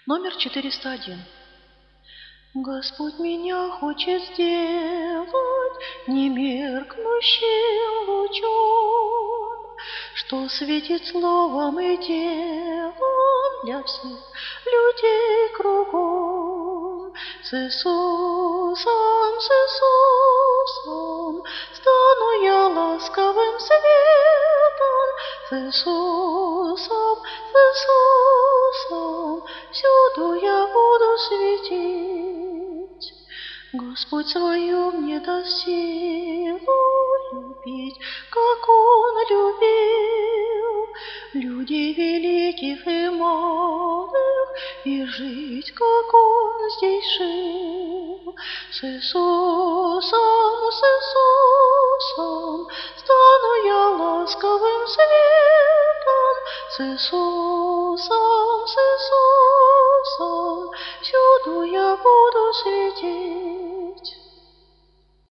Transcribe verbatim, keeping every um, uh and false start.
Номер четыреста один. Господь меня хочет сделать немеркнущим лучом, что светит словом и делом для всех людей кругом. С Иисусом, с Иисусом стану я ласковым светом, с Иисусом, с Иисусом всюду я буду светить. Господь свою мне даст силу любить, как Он любил людей великих и малых, и жить, как Он здесь жил. С Иисусом, с Иисусом стану я ласковым светом, с Иисусом, с Иисусом всюду я буду светить.